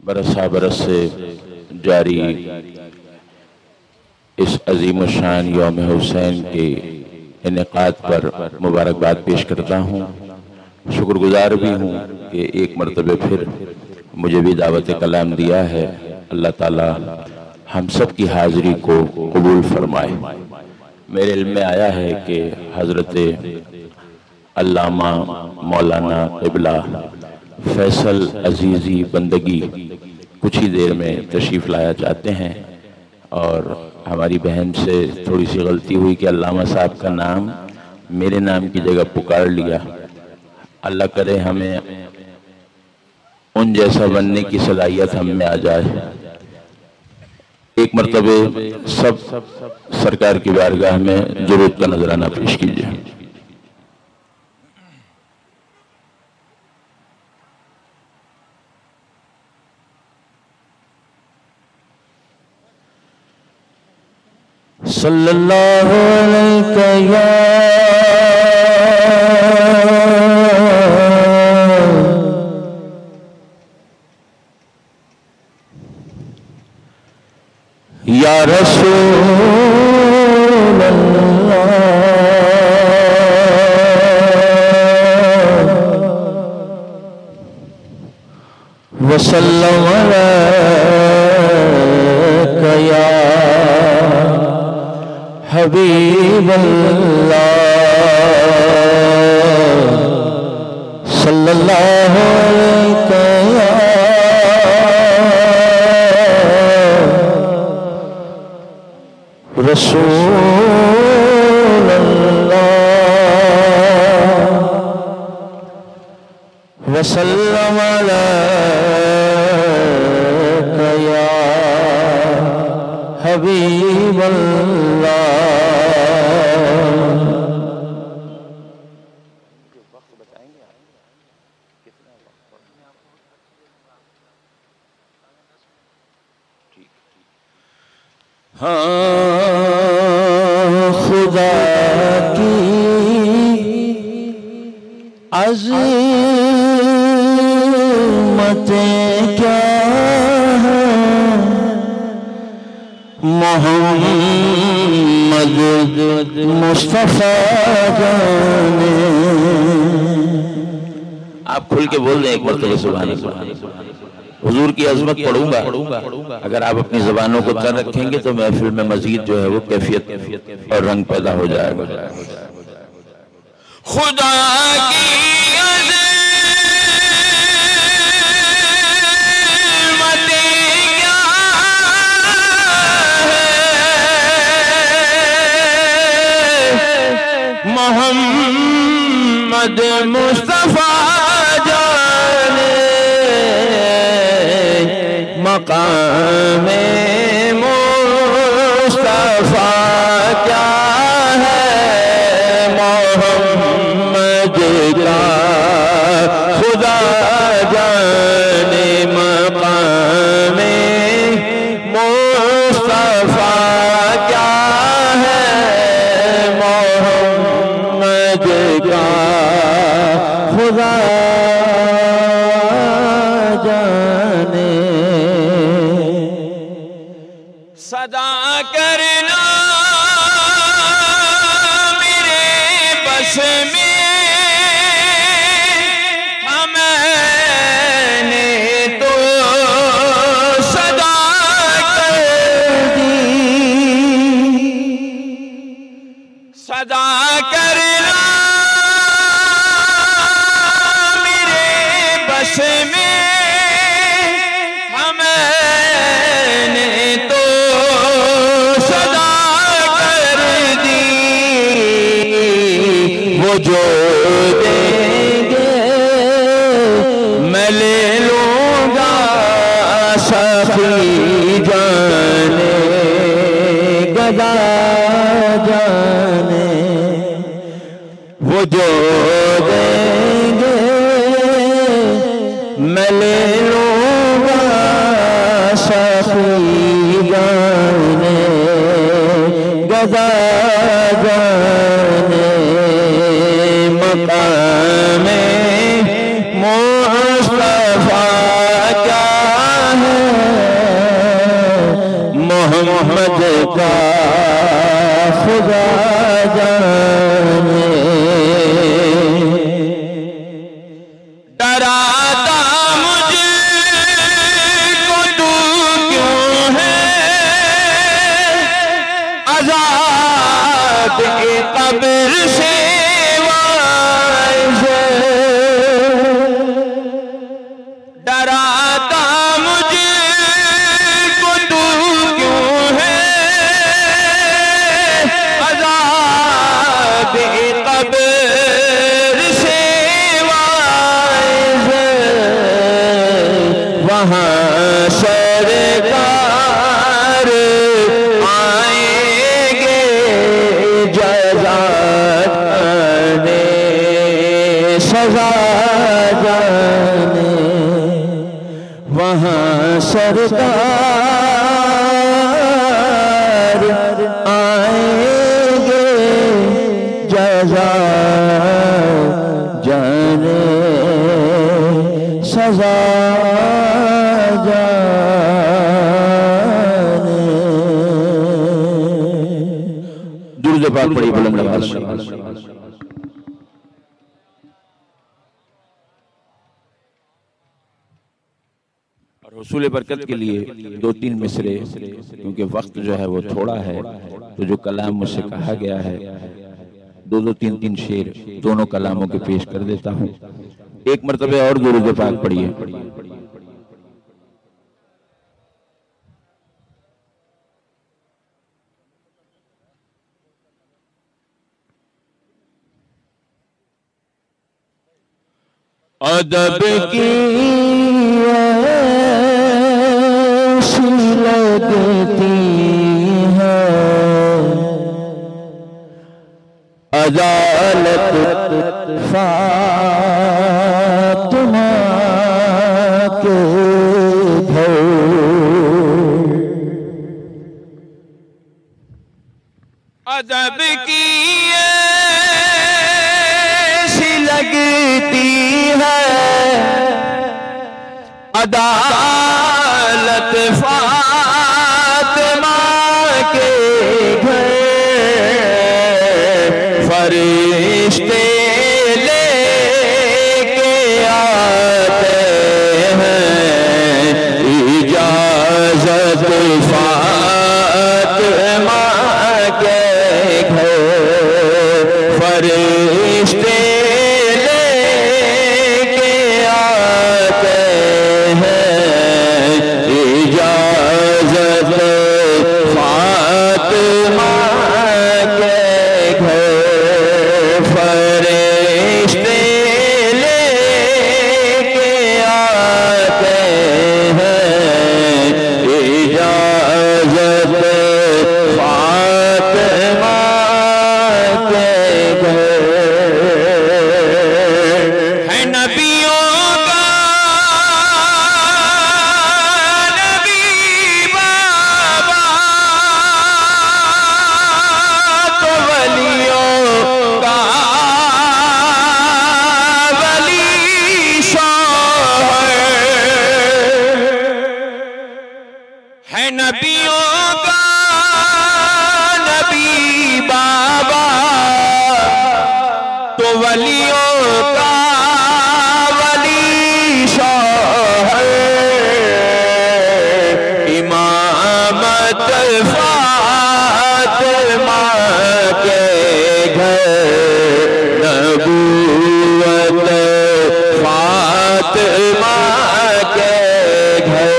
बरसा बरस से जारी इस अजीम शान यौम हुसैन के इनेकाद पर मुबारकबाद पेश करता हूँ। शुक्रगुजार भी हूँ कि एक मरतबे फिर मुझे भी दावत कलाम दिया है। अल्लाह ताला हम सब की हाज़िरी को कबूल फरमाए। मेरे इल्म में आया है कि हज़रत अल्लामा मौलाना क़िबला फैसल अजीज़ी बंदगी कुछ ही देर में तशरीफ़ लाया चाहते हैं और हमारी बहन से थोड़ी सी गलती हुई कि अल्लामा साहब का नाम मेरे नाम की जगह पुकार लिया। अल्लाह करे हमें उन जैसा बनने की सलाहियत हम में आ जाए। एक मरतबे सब सरकार की बारगाह में ज़रूरत का नजराना पेश कीजिए। सल्लल्लाहु अलैहि या रसूल अल्लाह वसल्लम अलैका या हबीब अल्लाह सल्लल्लाहु अलैका या रसूल अल्लाह वसल्लम अलैका या हबीब अल्लाह। हाँ खुदा की अज़मतें क्या है मोहम्मद मुस्तफ़ा जाने। आप खुल के बोल दें एक मरतबा सुभान अल्लाह। हुजूर की अज़मत पढ़ूंगा, अगर आप अपनी ज़बानों को तर रखेंगे तो महफिल में मजीद जो है वो कैफियत और रंग पैदा हो जाएगा। खुदा की मोहम्मद मुस्तफ़ा जाने मकामे मुस्तफ़ा क्या है मोहम्मद का खुदा जाने मकामे मुस्तफ़ा क्या है मोहम्मद का खुदा जाने। सदा करना मेरे बस में मैंने तो सदा कर दी। सदा करना मेरे बस में मैंने तो सदा कर दी। वो जो देंगे मैं ले लूंगा सखी जाने गदा जाने। वो जो देंगे मैं ले लूंगा सखी जाने गदा जाने मकामे मुस्तफ़ा क्या है का खुदा जाने, डराता मुझको तू क्यों है, अज़ाब कब्र से वाइज़, डराता मुझको तू क्यों है, अज़ाब कब्र से वाइज़, वहाँ सरकार आएंगे जज़ा जाने, सज़ा जाने, वहाँ सरकार आएंगे जज़ा जाने, सज़ा जाने। दुरूद पाक पढ़िए बुलंद आवाज़ से। हुसूल बरकत के लिए 2-3 मिसरे, क्योंकि वक्त जो है वो थोड़ा है, तो जो कलाम मुझसे कहा गया है 2-2, 3-3 शेर दोनों कलामों के पेश कर देता हूँ। एक मरतबे और दुरूद पाक पढ़िए। अदब की ऐसी लगती है अदालत फातिमा के घर, अदब की ऐसी लगती है अदालत फातिमा के घर, फरिश्ते लेके आते हैं इजाज़त फातिमा के घर, फरिश्ते नबियों का नबी बाबा, तो वलियों का वली शौहर, इमामत फातिमा के घर, नबूवत फातिमा के घर,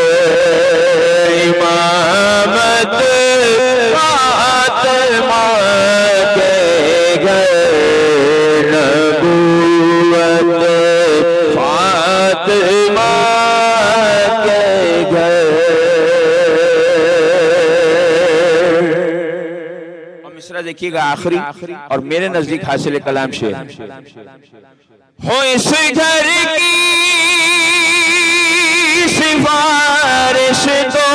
इमामत फातिमा के घर, नबूवत फातिमा के घर। और मिसरा देखिएगा आखिरी और मेरे नजदीक हासिल कलाम शेर, हो इस घर की सिफारिश तो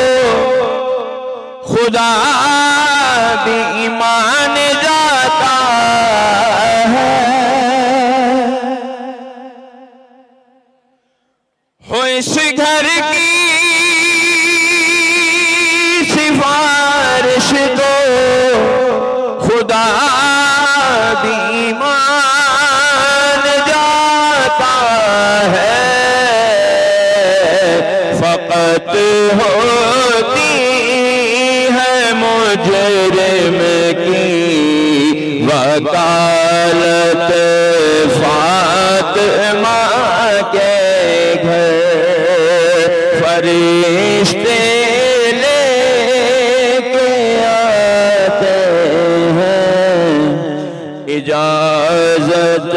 खुदा भी ईमान जाता है, हो इस घर की सिफारिश होती है मुजरिम की वकालत फातिमा के घर फरिश्ते लेके आते हैं इजाजत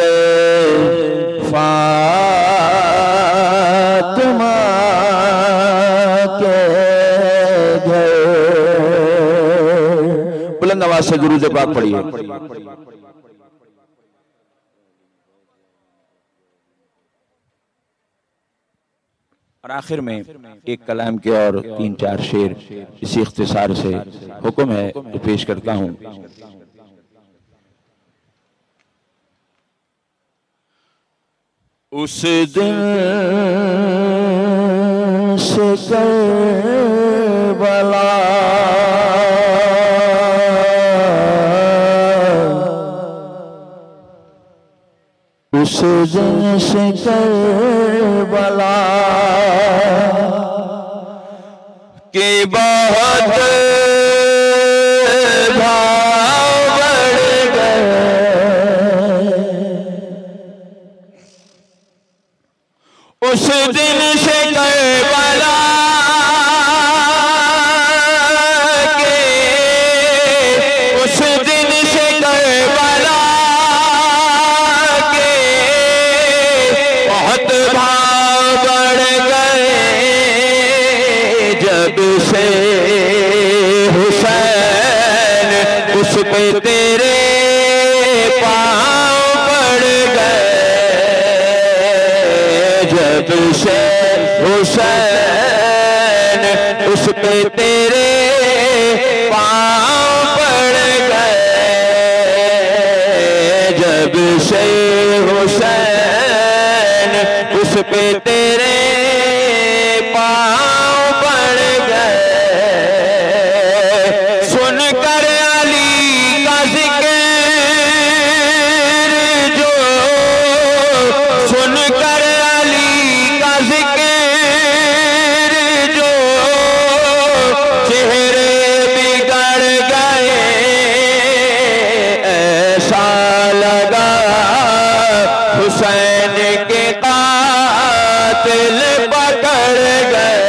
फातिमा के घर। बुलंद आवाज से दुरूद पाक पढ़िए। और आखिर में एक कलाम के और 3-4 शेर इसी इख्तिसार से हुक्म है तो पेश करता हूं। उस दिन से करबला उस दिन से करबला के बहुत भाव बढ़ गए। उस दिन से करबला के उस दिन से करबला के बहुत भाव बढ़ गए। जब से हुसैन उस पे तेरे पाँव पड़ गए। जब से हुसैन उस पे तेरे पाँव पड़ गए। जब से हुसैन उस पे तेरे पाँव पड़ गए। सुनकर अली का जिक्र जो सुनकर अली का जिक्र जो चेहरे बिगड़ गए। ऐसा लगा हुसैन के कातिल पकड़ गए।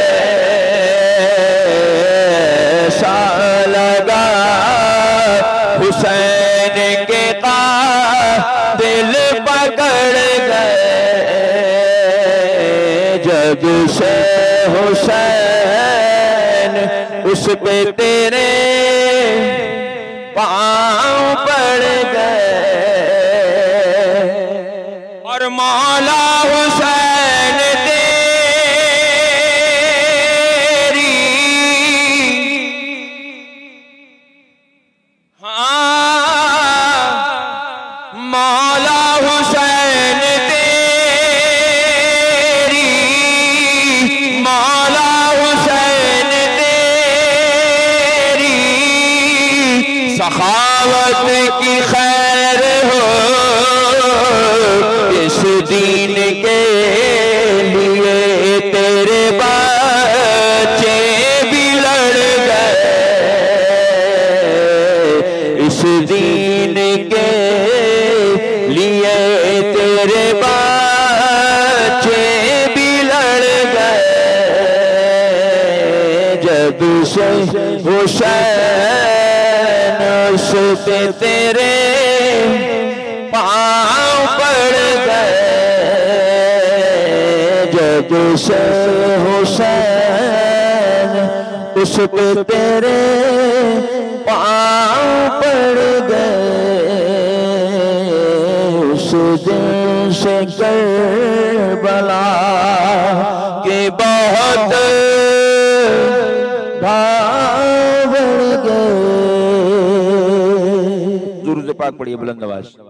ऐसा लगा हुसैन के कातिल पकड़ गए। जब से हुसैन उस पे तेरे पाँव पड़ गए। और मौला हुसैन तेरी मौला हुसैन तेरी मौला हुसैन तेरी सखावत की खैर हो। इस दीन के लिए तेरे बच्चे भी लड़ गए। इस दीन के लिए तेरे बच्चे भी लड़ गए। जब से हुसैन उस पे तेरे पाँव पड़ गए। जब से हुसैन उस पे तेरे पाँव पड़ गए। उस दिन से करबला के बहुत भाव बढ़ गए। दुरूद पाक पढ़िए बुलंद आवाज।